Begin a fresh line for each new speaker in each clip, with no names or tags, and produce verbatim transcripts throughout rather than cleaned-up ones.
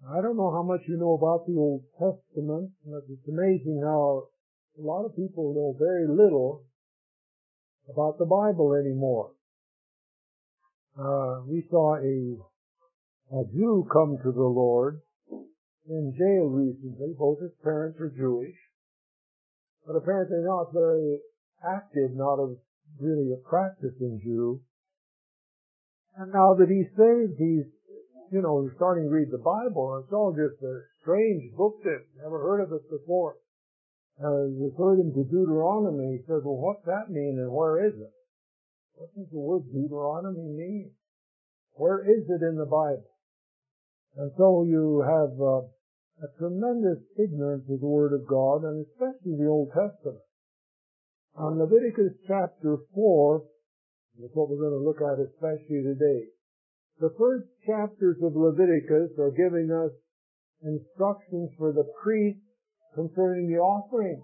I don't know how much you know about the Old Testament, but it's amazing how a lot of people know very little about the Bible anymore. Uh, we saw a, a Jew come to the Lord in jail recently. Both his parents are Jewish, but apparently not very active, not a, really a practicing Jew. And now that he's saved, he's, you know, he's starting to read the Bible, and it's all just a strange book that never heard of it before. Uh, referred him to Deuteronomy. He says, well, what's that mean and where is it? What does the word Deuteronomy mean? Where is it in the Bible? And so you have uh, a tremendous ignorance of the Word of God, and especially the Old Testament. On Leviticus chapter four, that's what we're going to look at especially today. The first chapters of Leviticus are giving us instructions for the priests concerning the offering.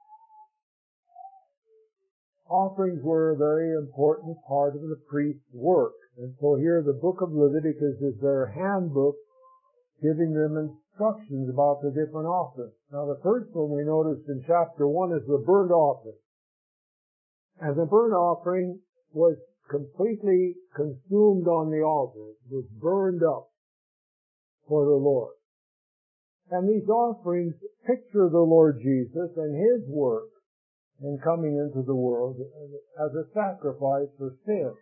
Offerings were a very important part of the priest's work. And so here the book of Leviticus is their handbook giving them instructions about the different offerings. Now the first one we noticed in chapter one is the burnt offering. And the burnt offering was completely consumed on the altar. It was burned up for the Lord. And these offerings picture the Lord Jesus and His work in coming into the world as a sacrifice for sin.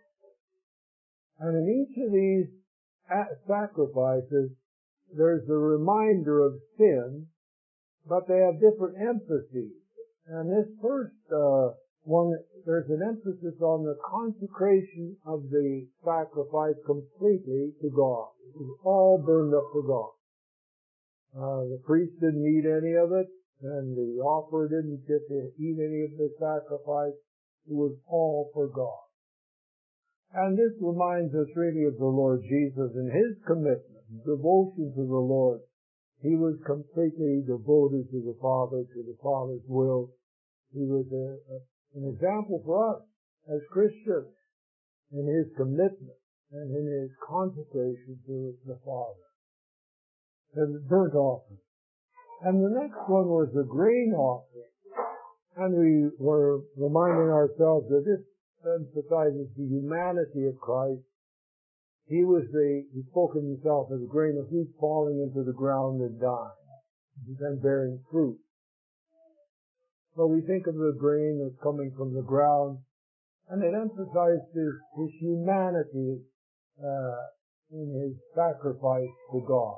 And in each of these sacrifices, there's a reminder of sin, but they have different emphases. And this first uh, one, there's an emphasis on the consecration of the sacrifice completely to God. It was all burned up for God. Uh, the priest didn't eat any of it, and the offerer didn't get to eat any of the sacrifice. It was all for God. And this reminds us really of the Lord Jesus and His commitment, devotion to the Lord. He was completely devoted to the Father, to the Father's will. He was a, a, an example for us as Christians in His commitment and in His consecration to the Father. The burnt offering. And the next one was the grain offering. And we were reminding ourselves that this emphasizes the humanity of Christ. He was the, he spoke of himself as a grain of wheat falling into the ground and dying, and then bearing fruit. So we think of the grain as coming from the ground, and it emphasizes his, his humanity uh, in his sacrifice to God.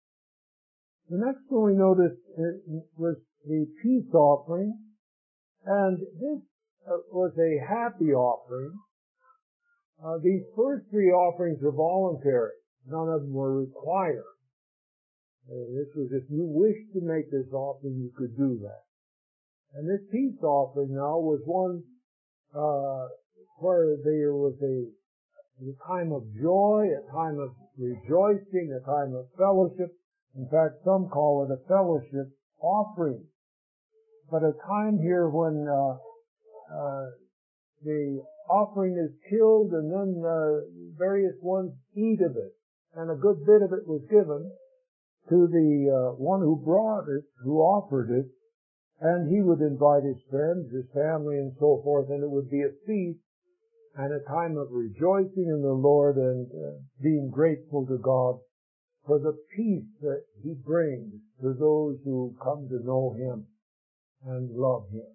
The next one we noticed was the peace offering, and this uh, was a happy offering. Uh, these first three offerings were voluntary. None of them were required. Uh, this was if you wished to make this offering, you could do that. And this peace offering now was one uh, where there was a, a time of joy, a time of rejoicing, a time of fellowship. In fact, some call it a fellowship offering. But a time here when uh, uh, the offering is killed and then uh, various ones eat of it. And a good bit of it was given to the uh, one who brought it, who offered it. And he would invite his friends, his family, and so forth. And it would be a feast and a time of rejoicing in the Lord and uh, being grateful to God for the peace that He brings to those who come to know Him and love Him.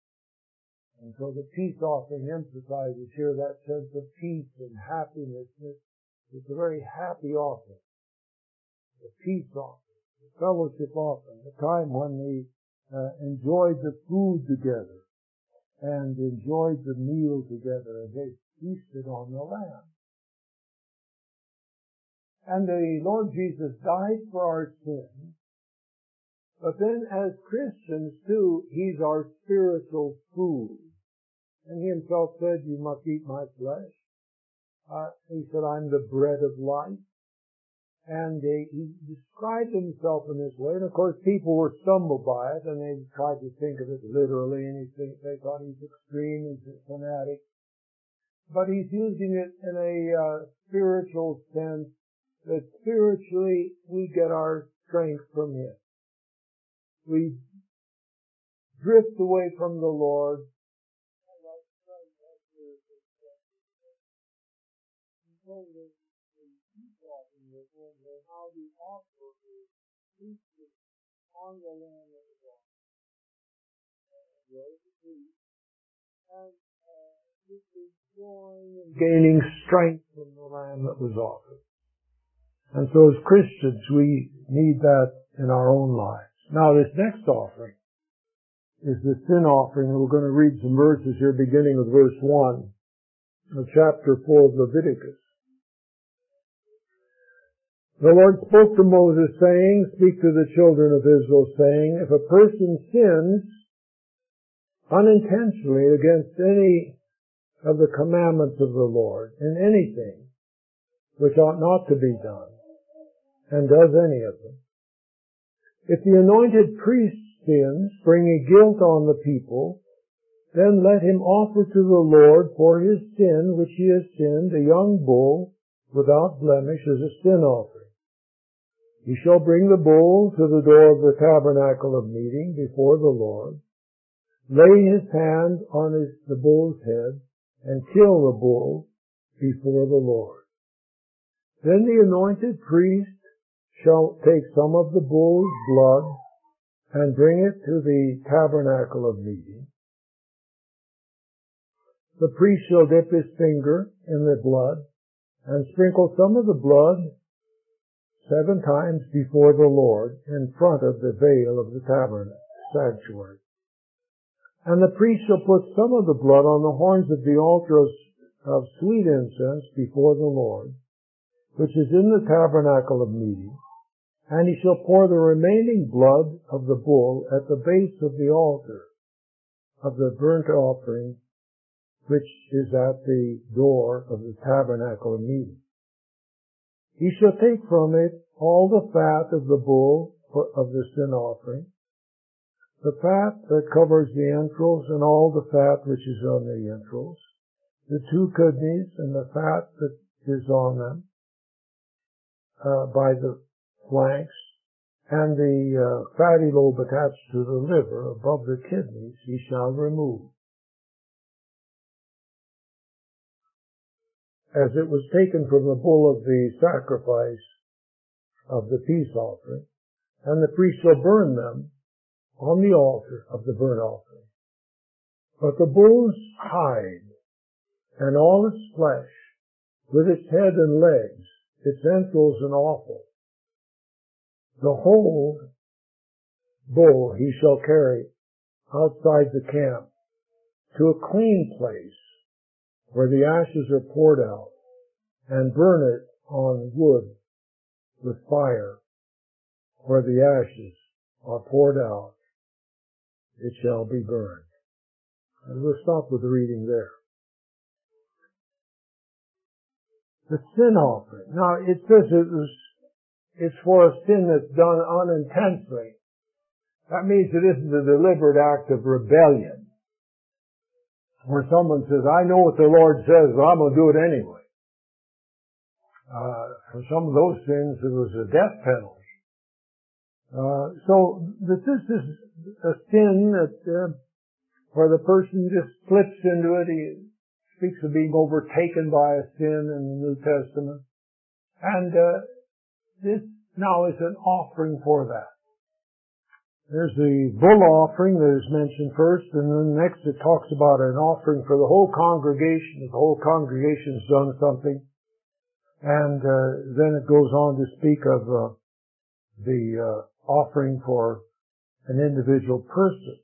And so the peace offering emphasizes here that sense of peace and happiness. It's a very happy offering. The peace offering, the fellowship offering, the time when we uh, enjoyed the food together and enjoyed the meal together as they feasted on the Lamb. And the Lord Jesus died for our sins. But then as Christians too, He's our spiritual food. And He Himself said, you must eat my flesh. Uh, he said, I'm the bread of life. And uh, He described Himself in this way. And of course people were stumbled by it and they tried to think of it literally and they, they thought He's extreme, He's a fanatic. But He's using it in a uh, spiritual sense, that spiritually we get our strength from Him. We drift away from the Lord. How the offer is feasted on the land of God. And uh, this is joy and gaining strength from the lamb that was offered. And so as Christians, we need that in our own lives. Now this next offering is the sin offering, and we're going to read some verses here beginning with verse one of chapter four of Leviticus. The Lord spoke to Moses, saying, Speak to the children of Israel, saying, If a person sins unintentionally against any of the commandments of the Lord, in anything which ought not to be done, and does any of them, if the anointed priest sins, bringing guilt on the people, then let him offer to the Lord for his sin which he has sinned a young bull without blemish as a sin offering. He shall bring the bull to the door of the tabernacle of meeting before the Lord, lay his hand on his, the bull's head, and kill the bull before the Lord. Then the anointed priest shall take some of the bull's blood and bring it to the tabernacle of meeting. The priest shall dip his finger in the blood and sprinkle some of the blood seven times before the Lord in front of the veil of the tabernacle sanctuary. And the priest shall put some of the blood on the horns of the altar of, of sweet incense before the Lord, which is in the tabernacle of meeting, and he shall pour the remaining blood of the bull at the base of the altar of the burnt offering, which is at the door of the tabernacle of meeting. He shall take from it all the fat of the bull of the sin offering, the fat that covers the entrails and all the fat which is on the entrails, the two kidneys and the fat that is on them uh, by the flanks, and the uh, fatty lobe attached to the liver above the kidneys he shall remove, as it was taken from the bull of the sacrifice of the peace offering, and the priest shall burn them on the altar of the burnt offering. But the bull's hide and all its flesh, with its head and legs, its entrails and offal, the whole bull he shall carry outside the camp to a clean place where the ashes are poured out, and burn it on wood with fire. Where the ashes are poured out, it shall be burned. And we'll stop with the reading there. The sin offering. Now, it says it was, it's for a sin that's done unintentionally. That means it isn't a deliberate act of rebellion, where someone says, I know what the Lord says, but I'm going to do it anyway. Uh, for some of those sins, it was a death penalty. Uh, so this is a sin that, uh, where the person just slips into it. He speaks of being overtaken by a sin in the New Testament. And, uh, this now is an offering for that. There's the bull offering that is mentioned first, and then next it talks about an offering for the whole congregation. If the whole congregation has done something. And uh, then it goes on to speak of uh, the uh, offering for an individual person.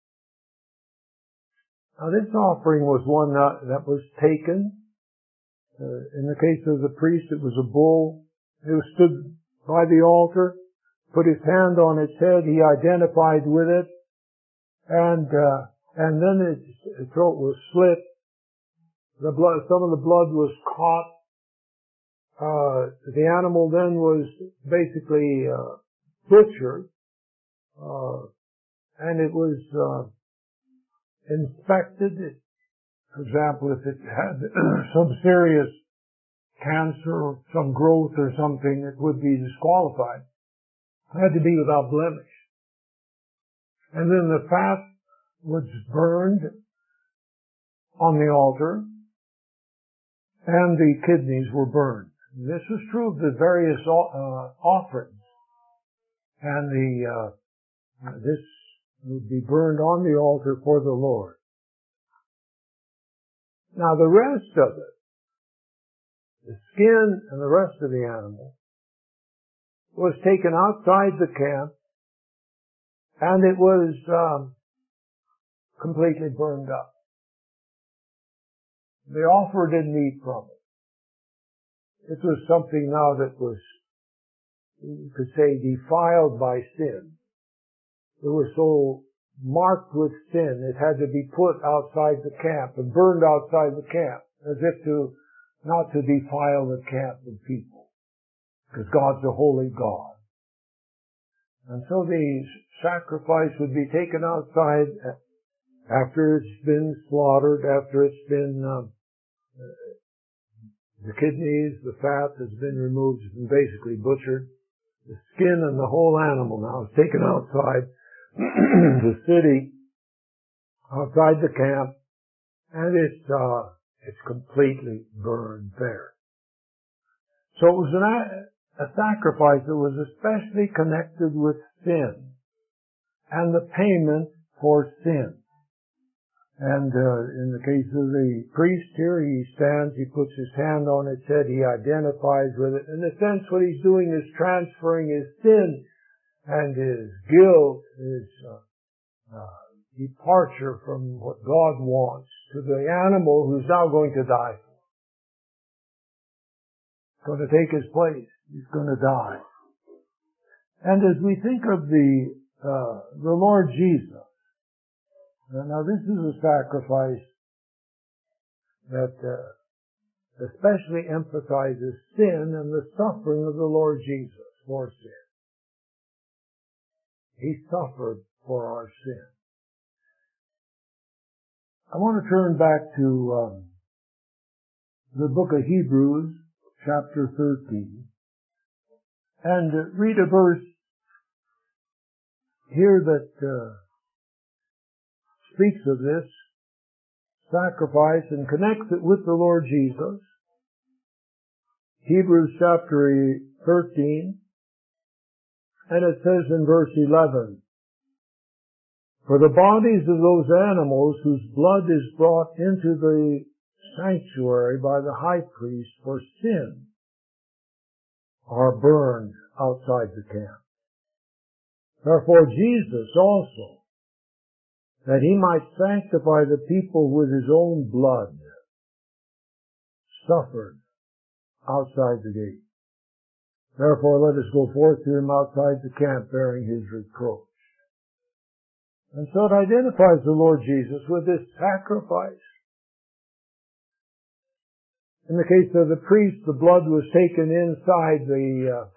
Now this offering was one that, that was taken. Uh, in the case of the priest, it was a bull. It was stood by the altar, put his hand on its head, he identified with it, and uh, and then its throat was slit. The blood, some of the blood was caught. Uh, the animal then was basically uh, butchered, uh, and it was uh, inspected. For example, if it had some serious cancer or some growth or something, it would be disqualified had to be without blemish. And then the fat was burned on the altar, and the kidneys were burned. This was true of the various uh, offerings. And the uh, this would be burned on the altar for the Lord. Now the rest of it, the skin and the rest of the animal, was taken outside the camp, and it was um, completely burned up. The offer didn't eat from it. It was something now that was, you could say, defiled by sin. It was so marked with sin, it had to be put outside the camp and burned outside the camp, as if to, not to defile the camp of people, because God's a holy God. And so the sacrifice would be taken outside after it's been slaughtered, after it's been, um, the kidneys, the fat has been removed, it's been basically butchered. The skin and the whole animal now is taken outside the city, outside the camp, and it's, uh, it's completely burned there. So it was an, a sacrifice that was especially connected with sin and the payment for sin. And uh, in the case of the priest here, he stands, he puts his hand on its head, he identifies with it. In a sense, what he's doing is transferring his sin and his guilt, his uh, uh, departure from what God wants to the animal who's now going to die. He's going to take his place. He's going to die. And as we think of the uh, the Lord Jesus, now this is a sacrifice that uh, especially emphasizes sin and the suffering of the Lord Jesus for sin. He suffered for our sin. I want to turn back to um, the book of Hebrews, chapter thirteen, and read a verse here that uh, speaks of this sacrifice and connects it with the Lord Jesus. Hebrews chapter thirteen, and it says in verse eleven, "For the bodies of those animals whose blood is brought into the sanctuary by the high priest for sin are burned outside the camp. Therefore Jesus also, that he might sanctify the people with his own blood, suffered outside the gate. Therefore let us go forth to him outside the camp bearing his reproach." And so it identifies the Lord Jesus with this sacrifice. In the case of the priest, the blood was taken inside the uh,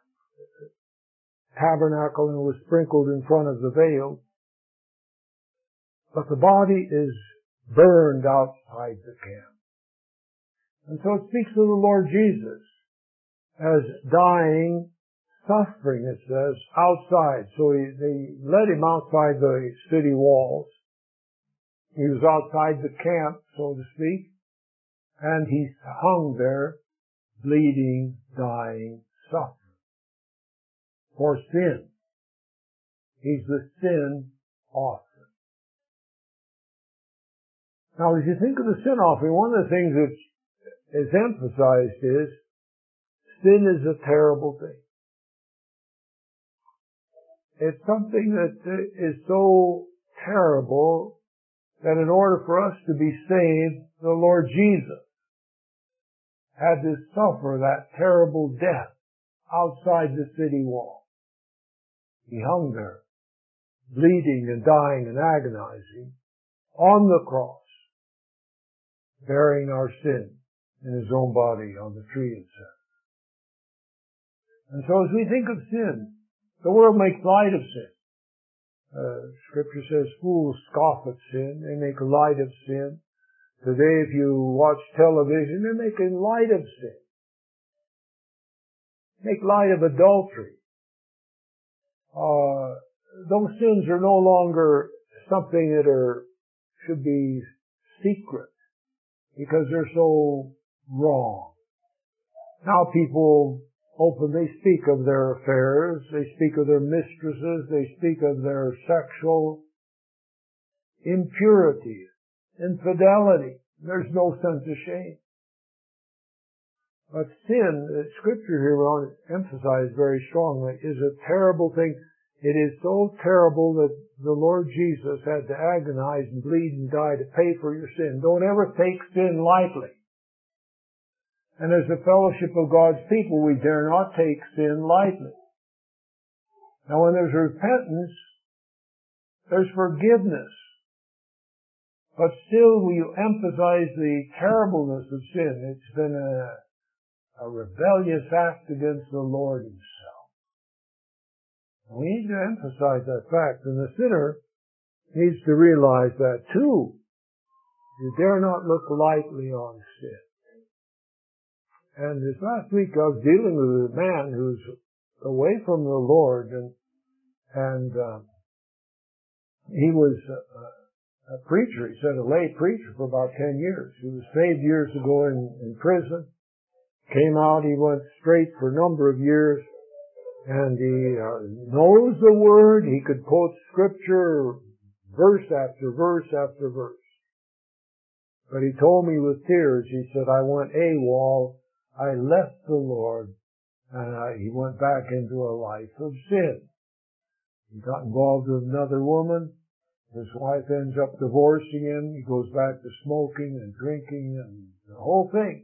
tabernacle and was sprinkled in front of the veil. But the body is burned outside the camp. And so it speaks of the Lord Jesus as dying, suffering, it says, outside. So he, they led him outside the city walls. He was outside the camp, so to speak. And he hung there, bleeding, dying, suffering for sin. He's the sin offering. Now, as you think of the sin offering, one of the things that is emphasized is sin is a terrible thing. It's something that is so terrible that in order for us to be saved, the Lord Jesus had to suffer that terrible death outside the city wall. He hung there, bleeding and dying and agonizing on the cross, bearing our sin in his own body on the tree itself. And so as we think of sin, the world makes light of sin. Uh, scripture says fools scoff at sin, they make light of sin. Today, if you watch television, they're making light of sin. Make light of adultery. uh, those sins are no longer something that are, should be secret because they're so wrong. Now people openly speak of their affairs, they speak of their mistresses, they speak of their sexual impurity, infidelity. There's no sense of shame. But sin, the scripture here will emphasize very strongly, is a terrible thing. It is so terrible that the Lord Jesus had to agonize and bleed and die to pay for your sin. Don't ever take sin lightly. And as the fellowship of God's people, we dare not take sin lightly. Now when there's repentance, there's forgiveness. But still we emphasize the terribleness of sin. It's been a, a rebellious act against the Lord Himself. We need to emphasize that fact, and the sinner needs to realize that too. You dare not look lightly on sin. And this last week I was dealing with a man who's away from the Lord, and and uh, he was a, a preacher. He said a lay preacher for about ten years. He was saved years ago in, in prison. Came out. He went straight for a number of years, and he uh, knows the Word. He could quote Scripture verse after verse after verse. But he told me with tears. He said, "I went AWOL. I left the Lord, and I, he went back into a life of sin." He got involved with another woman. His wife ends up divorcing him. He goes back to smoking and drinking and the whole thing.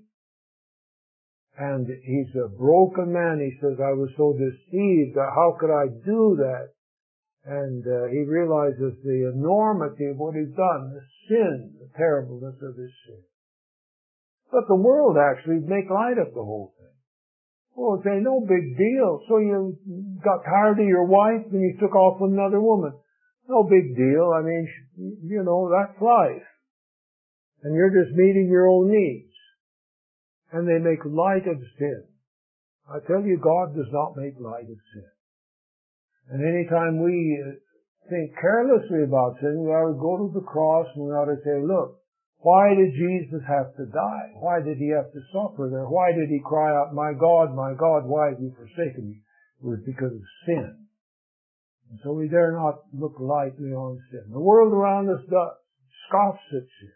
And he's a broken man. He says, "I was so deceived. How could I do that?" And uh, he realizes the enormity of what he's done, the sin, the terribleness of his sin. But the world actually make light of the whole thing. Oh, say, no big deal. So you got tired of your wife and you took off with another woman. No big deal. I mean, you know, that's life. And you're just meeting your own needs. And they make light of sin. I tell you, God does not make light of sin. And anytime we think carelessly about sin, we ought to go to the cross and we ought to say, look, why did Jesus have to die? Why did He have to suffer there? Why did He cry out, "My God, my God, why have you forsaken me?" It was because of sin. And so we dare not look lightly on sin. The world around us does. Scoffs at sin.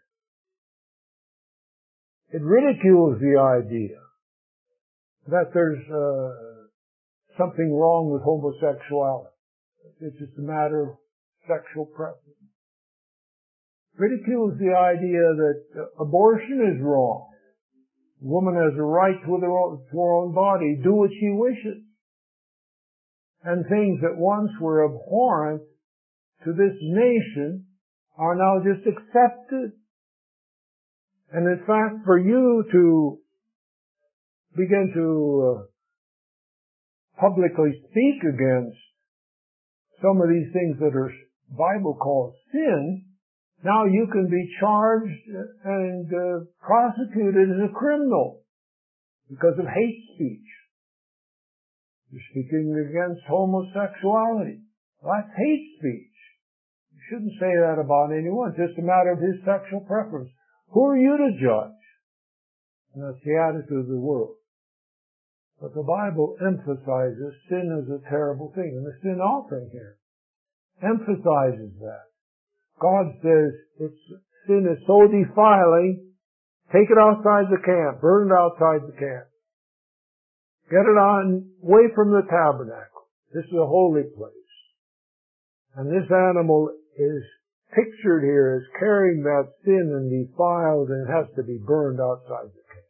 It ridicules the idea that there's uh, something wrong with homosexuality. It's just a matter of sexual preference. Ridicules the idea that abortion is wrong. A woman has a right to her own, to her own body, do what she wishes. And things that once were abhorrent to this nation are now just accepted. And in fact, for you to begin to uh, publicly speak against some of these things that are Bible calls sin, now you can be charged and uh, prosecuted as a criminal because of hate speech. You're speaking against homosexuality. Well, that's hate speech. You shouldn't say that about anyone. It's just a matter of his sexual preference. Who are you to judge? And that's the attitude of the world. But the Bible emphasizes sin as a terrible thing. And the sin offering here emphasizes that. God says it's, sin is so defiling, take it outside the camp, burn it outside the camp. Get it on, away from the tabernacle. This is a holy place. And this animal is pictured here as carrying that sin and defiled, and it has to be burned outside the camp.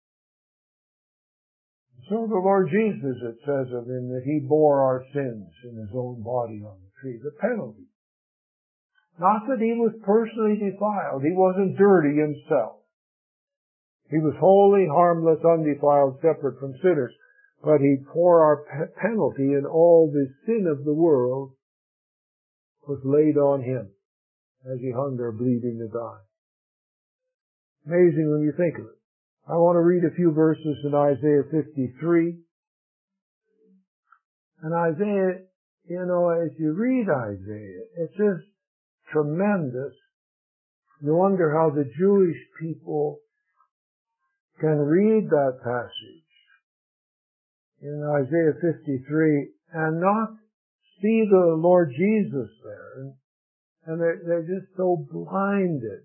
So the Lord Jesus, it says of Him that He bore our sins in His own body on the tree, the penalty. Not that He was personally defiled. He wasn't dirty Himself. He was holy, harmless, undefiled, separate from sinners. But He bore our pe- penalty, and all the sin of the world was laid on Him as He hung there bleeding to die. Amazing when you think of it. I want to read a few verses in Isaiah fifty-three. And Isaiah you know, as you read Isaiah, it's just tremendous. You wonder how the Jewish people can read that passage in Isaiah fifty-three and not see the Lord Jesus there. And, and they're, they're just so blinded.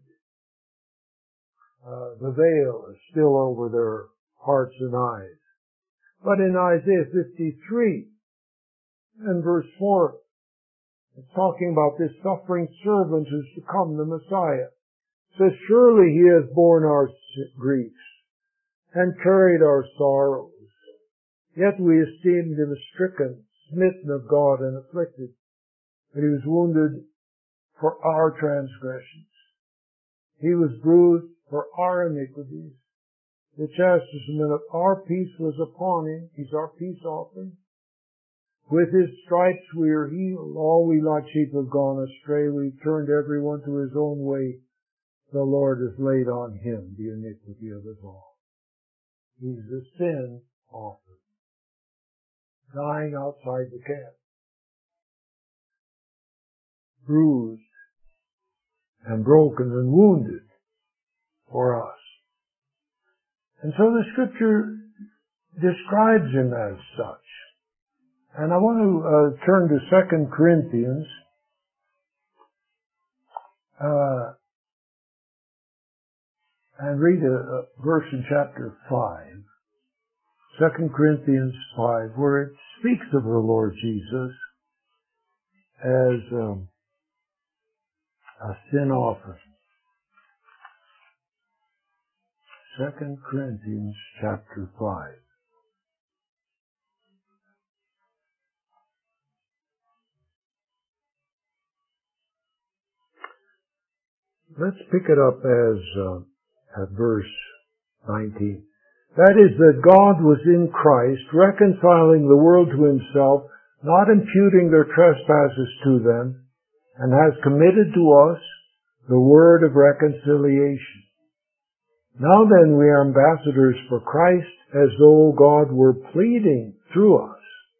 Uh, the veil is still over their hearts and eyes. But in Isaiah fifty-three and verse four, it's talking about this suffering servant who's to come, the Messiah. It says, surely he has borne our griefs and carried our sorrows. Yet we esteemed him stricken, smitten of God, and afflicted. But he was wounded for our transgressions. He was bruised for our iniquities. The chastisement of our peace was upon him. He's our peace offering. With his stripes we are healed. All we like sheep have gone astray. We've turned everyone to his own way. The Lord has laid on him the iniquity of us all. He's the sin offering, dying outside the camp, bruised and broken and wounded for us. And so the Scripture describes him as such. And I want to uh, turn to Second Corinthians, uh, and read a, a verse in chapter five. Second Corinthians five, where it speaks of the Lord Jesus as um, a sin offering. Second Corinthians chapter five. Let's pick it up as uh, at verse nineteen. That is, that God was in Christ, reconciling the world to himself, not imputing their trespasses to them, and has committed to us the word of reconciliation. Now then, we are ambassadors for Christ, as though God were pleading through us.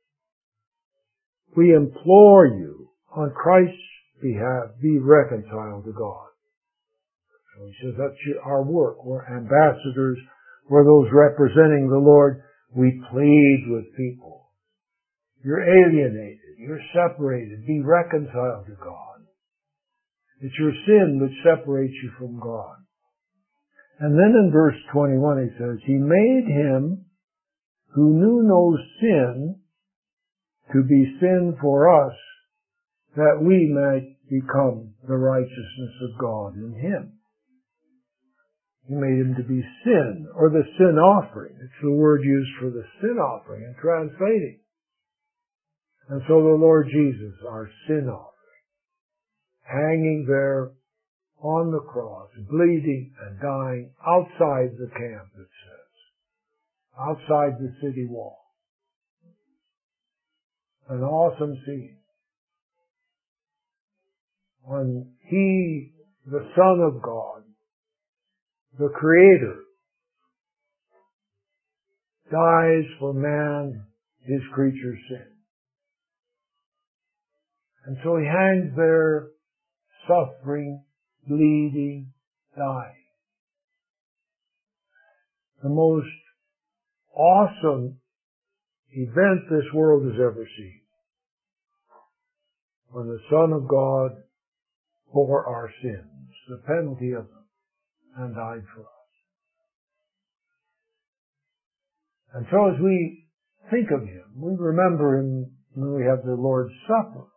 We implore you, on Christ's behalf, be reconciled to God. So he says that's our work. We're ambassadors. We're those representing the Lord. We plead with people. You're alienated. You're separated. Be reconciled to God. It's your sin which separates you from God. And then in verse twenty-one he says, he made him who knew no sin to be sin for us, that we might become the righteousness of God in him. He made him to be sin, or the sin offering. It's the word used for the sin offering in translating. And so the Lord Jesus, our sin offering, hanging there on the cross, bleeding and dying outside the camp, it says, outside the city wall. An awesome scene. When he, the Son of God, the Creator, dies for man, his creature's sin. And so he hangs there, suffering, bleeding, dying. The most awesome event this world has ever seen. When the Son of God bore our sins, the penalty of them, and died for us. And so as we think of him, we remember him when we have the Lord's Supper.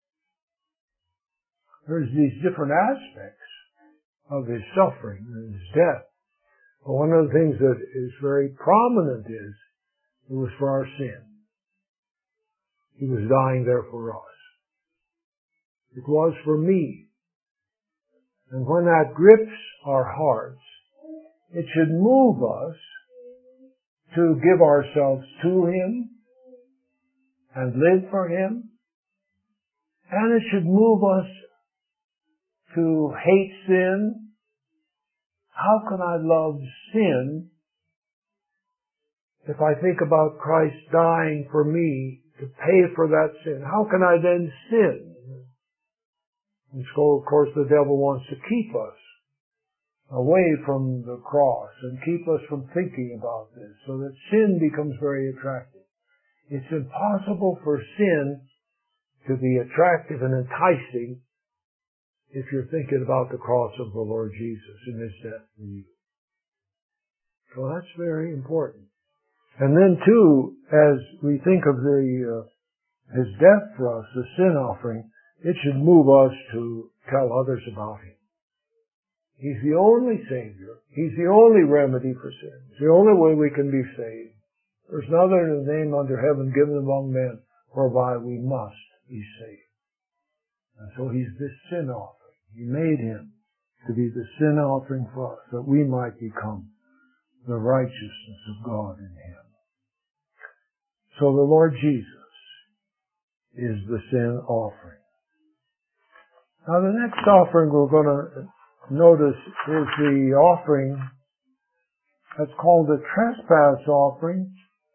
There's these different aspects of his suffering and his death. But one of the things that is very prominent is it was for our sin. He was dying there for us. It was for me. And when that grips our hearts, it should move us to give ourselves to him and live for him. And it should move us to hate sin. How can I love sin if I think about Christ dying for me to pay for that sin. How can I then sin? And so, of course, the devil wants to keep us away from the cross and keep us from thinking about this, so that sin becomes very attractive. It's impossible for sin to be attractive and enticing if you're thinking about the cross of the Lord Jesus and His death for you. So that's very important. And then too, as we think of the uh, His death for us, the sin offering, it should move us to tell others about Him. He's the only Savior. He's the only remedy for sin. It's the only way we can be saved. There's no other name under heaven given among men whereby we must be saved. And so He's this sin offering. He made Him to be the sin offering for us, that we might become the righteousness of God in Him. So the Lord Jesus is the sin offering. Now the next offering we're going to notice is the offering that's called the trespass offering,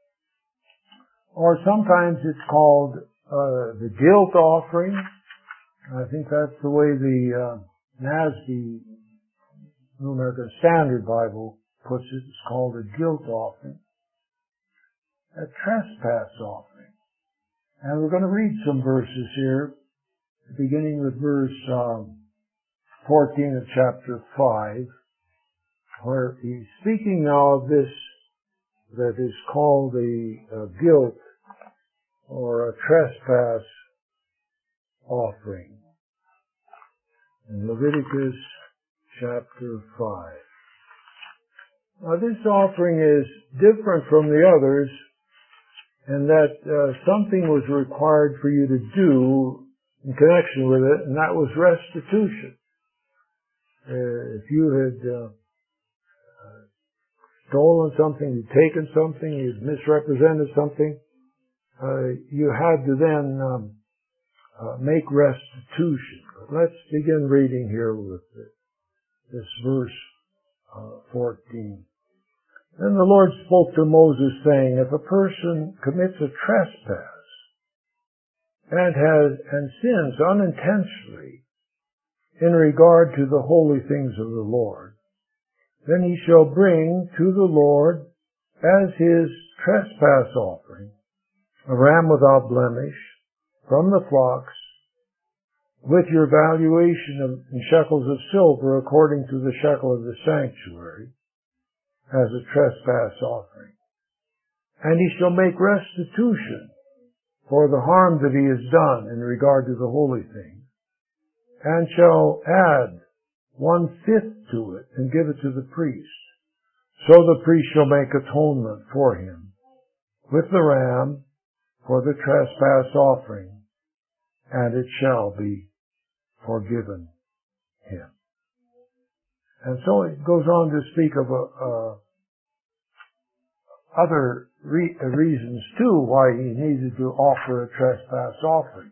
or sometimes it's called uh, the guilt offering. I think that's the way the uh, N A S B, New American Standard Bible, puts it. It's called a guilt offering, a trespass offering. And we're going to read some verses here, beginning with verse um, fourteen of chapter five, where he's speaking now of this that is called the uh, guilt or a trespass offering. In Leviticus chapter five. Now this offering is different from the others in that uh, something was required for you to do in connection with it, and that was restitution. Uh, if you had uh, uh, stolen something, you'd taken something, you'd misrepresented something, uh, you had to then um, uh, make restitution. But let's begin reading here with this verse uh, fourteen. Then the Lord spoke to Moses, saying, if a person commits a trespass and has and sins unintentionally in regard to the holy things of the Lord, then he shall bring to the Lord as his trespass offering a ram without blemish from the flocks, with your valuation of in shekels of silver according to the shekel of the sanctuary, as a trespass offering. And he shall make restitution for the harm that he has done in regard to the holy thing, and shall add one-fifth to it and give it to the priest. So the priest shall make atonement for him with the ram for the trespass offering, and it shall be forgiven him. And so it goes on to speak of a, a other re- reasons too why he needed to offer a trespass offering.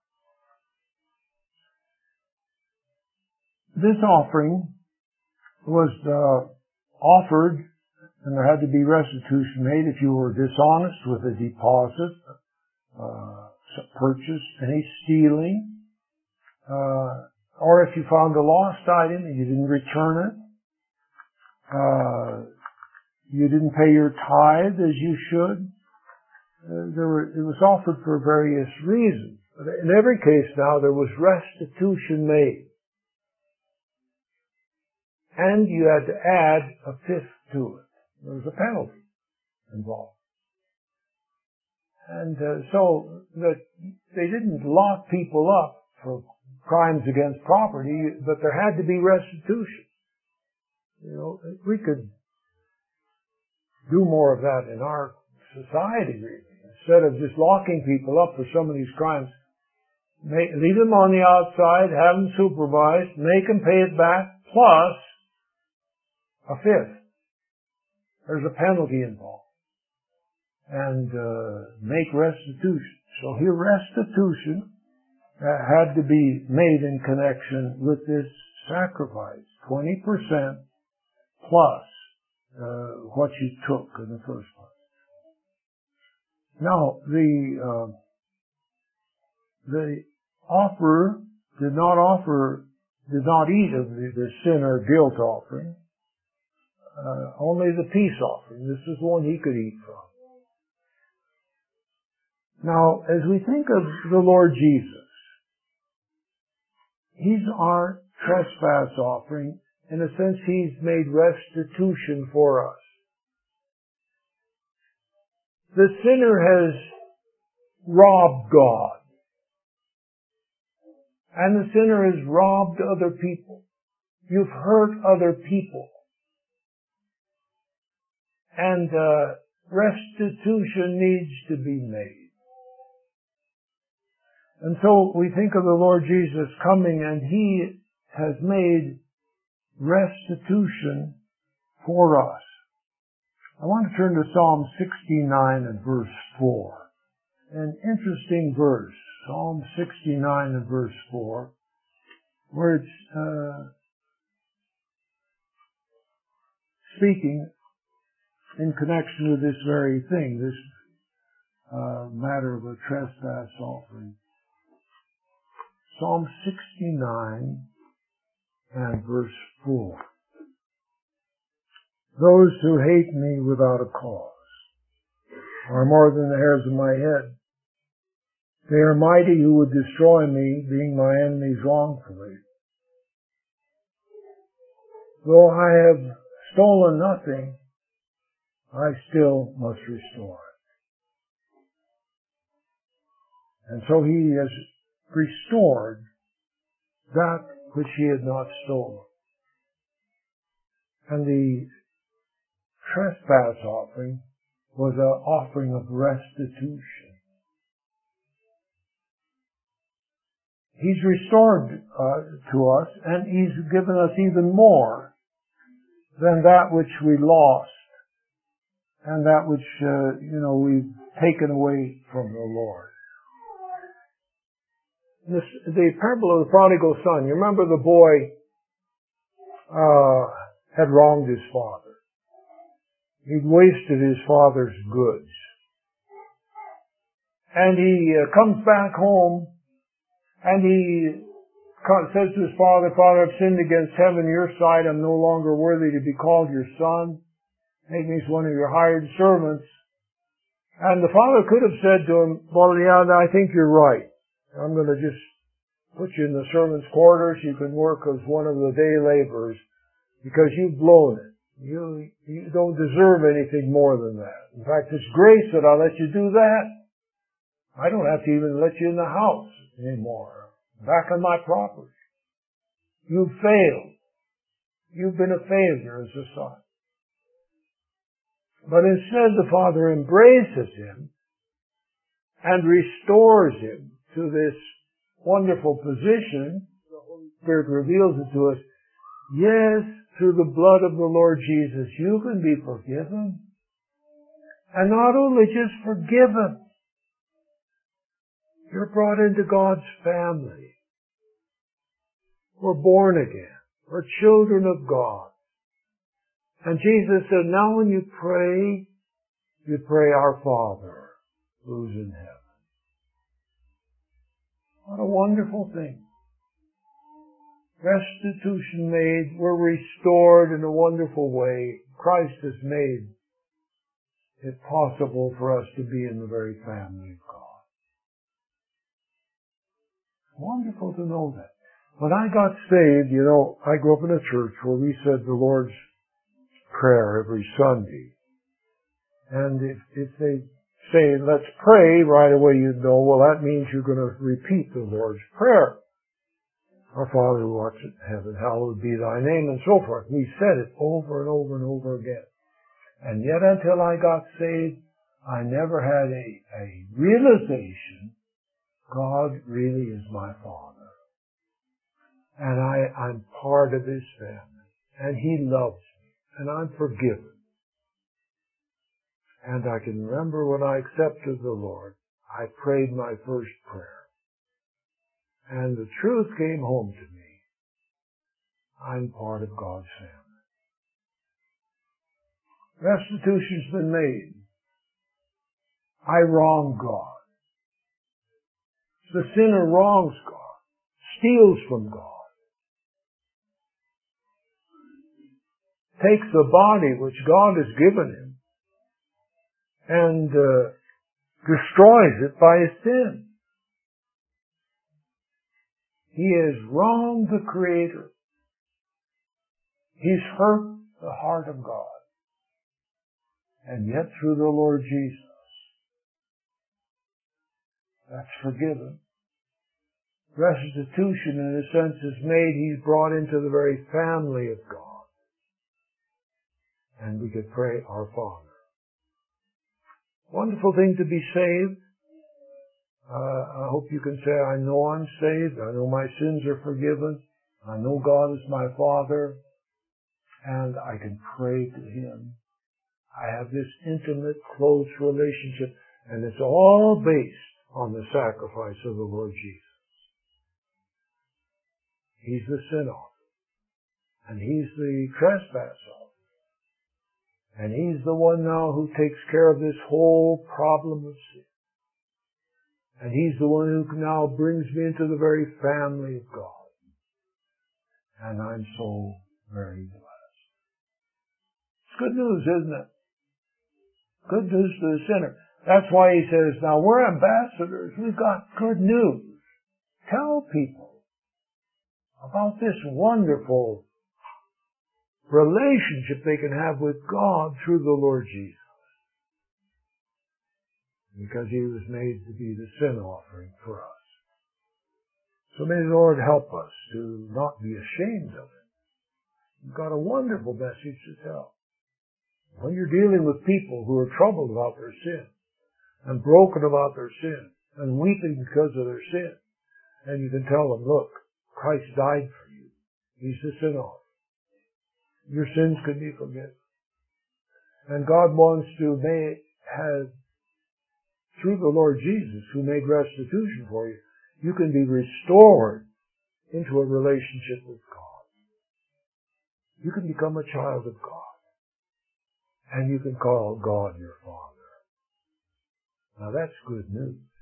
This offering was uh, offered, and there had to be restitution made if you were dishonest with a deposit, uh, purchase, any stealing, uh, or if you found a lost item and you didn't return it, uh, you didn't pay your tithe as you should. Uh, there were, it was offered for various reasons. But in every case now, there was restitution made. And you had to add a fifth to it. There was a penalty involved. And uh, so that they didn't lock people up for crimes against property, but there had to be restitution. You know, we could do more of that in our society, really. Instead of just locking people up for some of these crimes, make, leave them on the outside, have them supervised, make them pay it back, plus a fifth. There's a penalty involved. And uh, make restitution. So here restitution uh, had to be made in connection with this sacrifice. twenty percent plus uh, what you took in the first place. Now, the, uh, the offerer did not offer, did not eat of the, the sin or guilt offering, uh, only the peace offering. This is the one he could eat from. Now, as we think of the Lord Jesus, He's our trespass offering. In a sense, He's made restitution for us. The sinner has robbed God. And the sinner has robbed other people. You've hurt other people. And uh, restitution needs to be made. And so we think of the Lord Jesus coming, and He has made restitution for us. I want to turn to Psalm sixty-nine and verse four. An interesting verse, Psalm sixty-nine and verse four, where it's uh, speaking in connection with this very thing, this uh, matter of a trespass offering. Psalm sixty-nine and verse four. Those who hate me without a cause are more than the hairs of my head. They are mighty who would destroy me, being my enemies wrongfully. Though I have stolen nothing, I still must restore it. And so He has restored that which He had not stolen. And the trespass offering was an offering of restitution. He's restored uh, to us, and He's given us even more than that which we lost and that which, uh, you know, we've taken away from the Lord. This, the parable of the prodigal son, you remember the boy uh, had wronged his father. He'd wasted his father's goods. And he uh, comes back home, and he says to his father, Father, I've sinned against heaven and your sight. I'm no longer worthy to be called your son. Make me one of your hired servants. And the father could have said to him, well, yeah, I think you're right. I'm going to just put you in the servant's quarters. You can work as one of the day laborers because you've blown it. You, you don't deserve anything more than that. In fact, it's grace that I let you do that. I don't have to even let you in the house anymore. Back on my property. You've failed. You've been a failure as a son. But instead the father embraces him and restores him to this wonderful position. The Holy Spirit reveals it to us. Yes, through the blood of the Lord Jesus, you can be forgiven. And not only just forgiven, you're brought into God's family. We're born again. We're children of God. And Jesus said, now when you pray, you pray, Our Father, who's in heaven. What a wonderful thing. Restitution made, we're restored in a wonderful way. Christ has made it possible for us to be in the very family of God. Wonderful to know that. When I got saved, you know, I grew up in a church where we said the Lord's Prayer every Sunday. And if, if they say, let's pray, right away you'd know, well, that means you're going to repeat the Lord's Prayer. Our Father who art in heaven, hallowed be thy name, and so forth. We said it over and over and over again. And yet until I got saved, I never had a, a realization God really is my Father. And I, I'm part of His family. And He loves me. And I'm forgiven. And I can remember when I accepted the Lord, I prayed my first prayer. And the truth came home to me. I'm part of God's family. Restitution's been made. I wrong God. The sinner wrongs God, steals from God, takes the body which God has given him and uh, destroys it by his sin. He has wronged the Creator. He's hurt the heart of God. And yet through the Lord Jesus, that's forgiven. Restitution, in a sense, is made. He's brought into the very family of God. And we could pray, Our Father. Wonderful thing to be saved. Uh, I hope you can say, I know I'm saved. I know my sins are forgiven. I know God is my Father. And I can pray to Him. I have this intimate, close relationship. And it's all based on the sacrifice of the Lord Jesus. He's the sin offering. And He's the trespass offering. And He's the one now who takes care of this whole problem of sin. And He's the one who now brings me into the very family of God. And I'm so very blessed. It's good news, isn't it? Good news to the sinner. That's why he says, now we're ambassadors. We've got good news. Tell people about this wonderful relationship they can have with God through the Lord Jesus. Because He was made to be the sin offering for us. So may the Lord help us to not be ashamed of it. We've got a wonderful message to tell. When you're dealing with people who are troubled about their sin, and broken about their sin, and weeping because of their sin, and you can tell them, look, Christ died for you. He's the sin offering. Your sins can be forgiven. And God wants to make, have, through the Lord Jesus, who made restitution for you, you can be restored into a relationship with God. You can become a child of God. And you can call God your Father. Now that's good news.